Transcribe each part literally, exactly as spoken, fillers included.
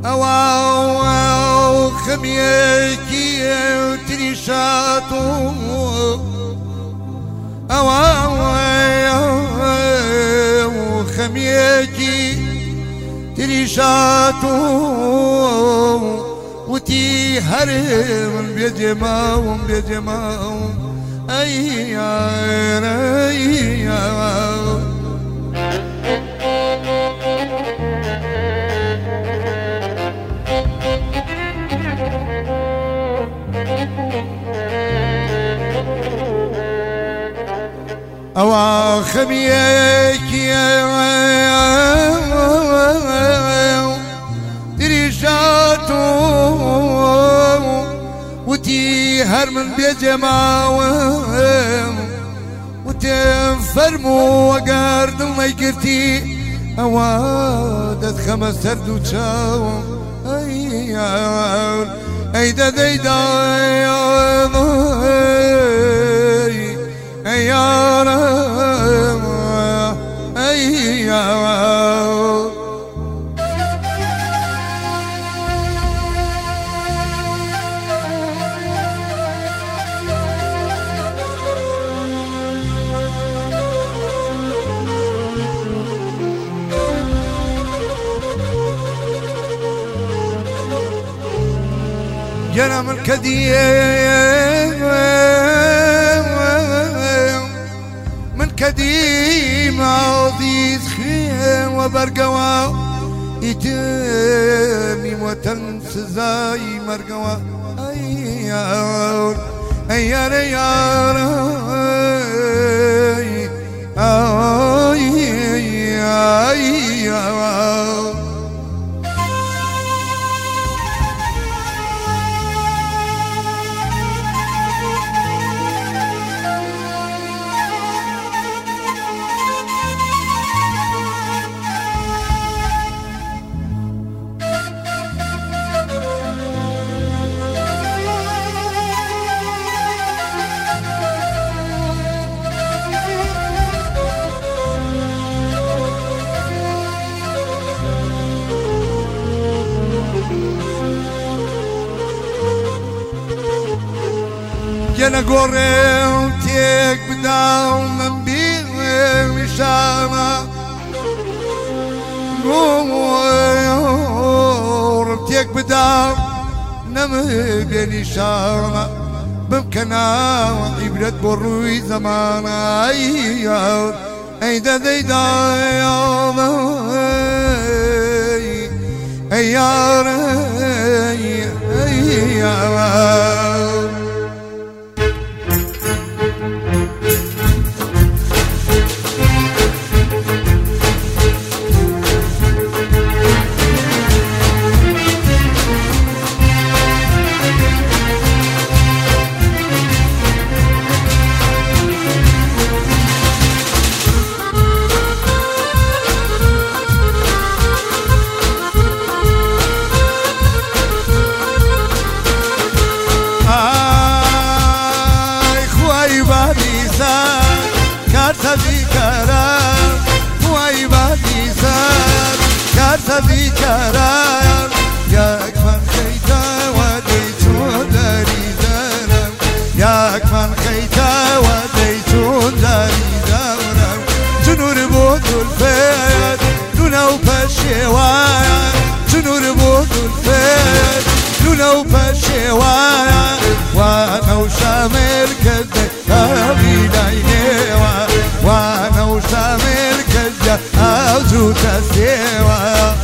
أواو خميكي تريشاتو أواو خميكي تريشاتو وتي هرم بيجماو بيجماو أي أي أوا خميك يا دريشاتو وتي هرمن بيجماو وتنفرمو وقارد ما يكرتي أوا دد خمس سردو تشاو أي أي دا دي دا يا رب أي جرى من كديم من كديم عضيز خيم وبرقوا يتمي وتنس زي مرقوا أيار أيار أيار أيار جنا قرم تيك بداوم من بيه وشاما قرم تيك بداوم نمي بيني شاما بمكنا عبرت بروي زمانا ايار ايدا ديدا ايار ايار في كرار ياك من خيتا وديتو داري دارم ياك من خيتا وديتو داري دارم جنور بود الفيد لونو بشوايا جنور بود الفيد لونو بشوايا وانا وشامل كده ابي داينوا وانا وشامل كده اوزو تسيوا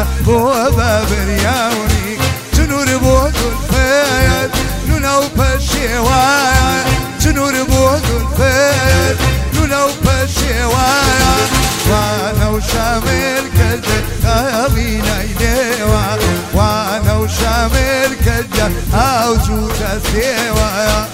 بو بابرياوني تنور بود الفيد نونو بشيوايا تنور بود الفيد نونو بشيوايا وانا وشامل كجا خابينا يديوا وانا وشامل كجا اوزو تسيوايا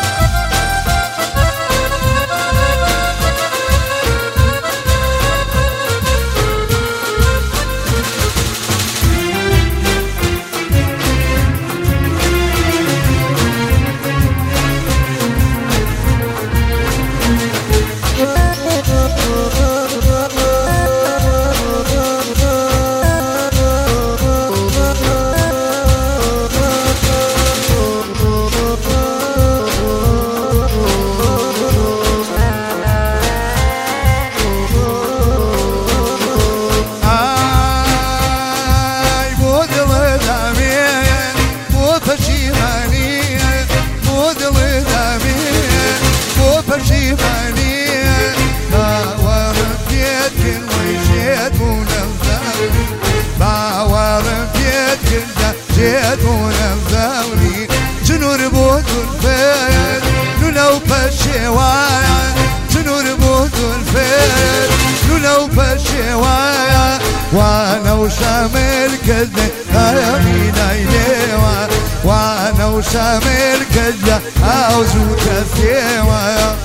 جيتون الزاولي جنور بود الفيل نولو بشيوايا جنور بود الفيل نولو بشيوايا وانا وشامل كذا هايمينا يليوا وانا وشامل كذا اوزو تسيوايا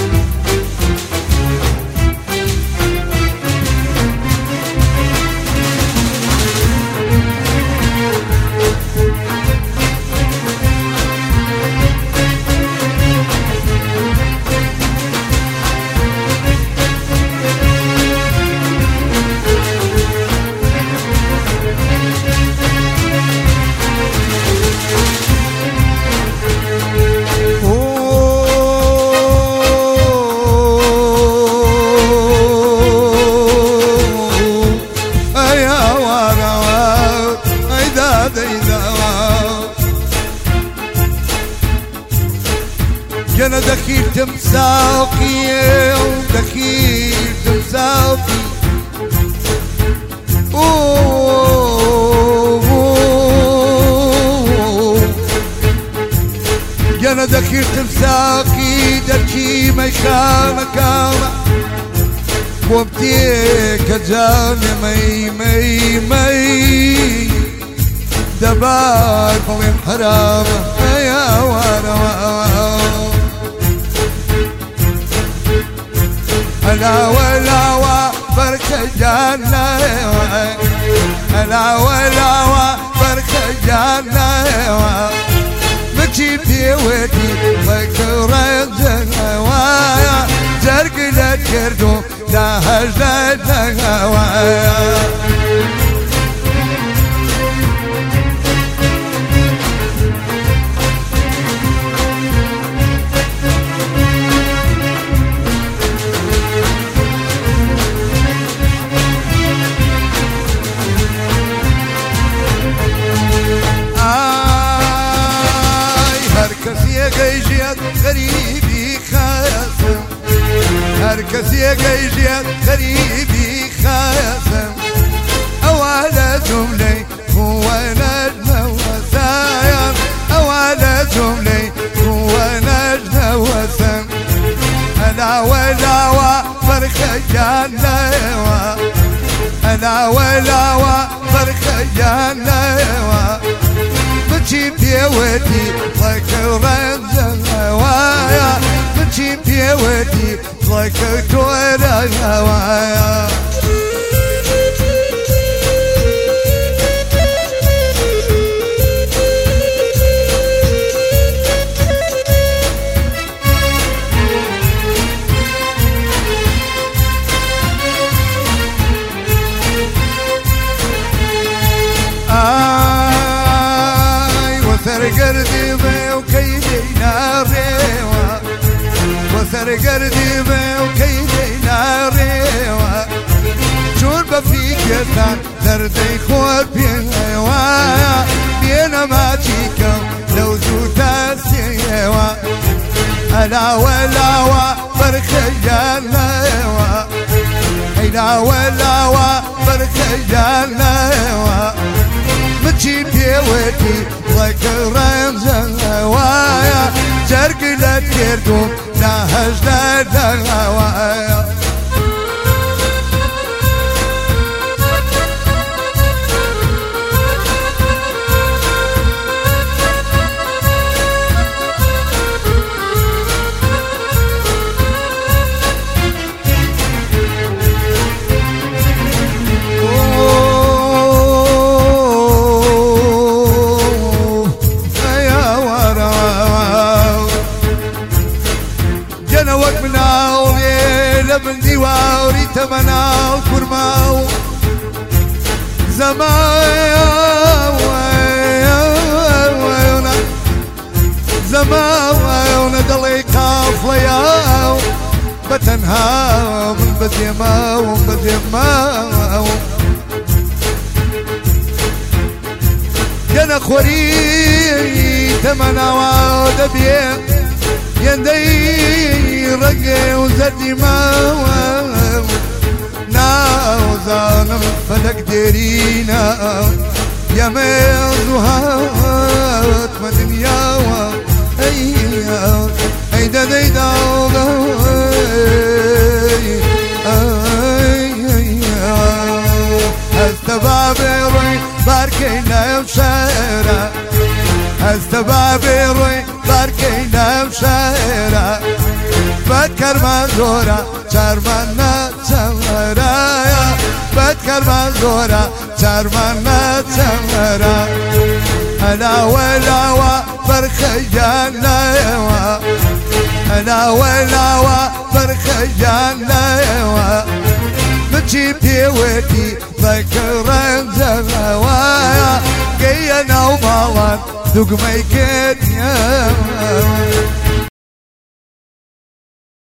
جانا دخيل تمساقي دخيل تمساقي جانا دخيل تمساقي دركي ما يخانا كاما وبتيك جاني مي مي مي دبار من حرامه يا وانا ألا ولا وبركة جنة ألا ولا وبركة جنة بجيب ديوتي فكرة زنوايا زرق لكردو دهج لنوايا جيت غريبي خاسم هركس يا جيت غريبي خاسم أولا جملي هو نجنا وسايم أولا جملي هو نجنا وسم أنا ولا وفرخ جانا أنا ولا وفرخ جانا بجيب ديوتي فكرة زنوايا بجيب ديوتي فكرة زنوايا قردي بي وكيدي ناريوا وثر قردي بي وكيدي ناريوا شوربة في كتان زردي خور بين هوايا بينا ما تيكو لو زوتا سيوا ألا ولا وفرخ جانا هينا ولاوا برخيانا متشي بيوتي ذكران زوايا جرق لتكردو نهج لدوايا من ديواري تمناو كرماو زماونا زماونا دلي قافلياو بتنهاو من بديماو من بديماو جنا خوري تمناو دبيه يندي رقي وزدي ماو ناو زانم فلك ديرينا يا ميزوهات مدنيا ايا ايدا ديدا استبابي روي باركينا بشارع استبابي روي باركينا بشارع بذكر منظورة شرمنا تمرايا بذكر منظورة شرمنا تمرا أنا ولاوا برخيانا أنا ولاوا برخيانا متشي بيوتي ذكران زوايا قينا ومالان دوق ميكين يا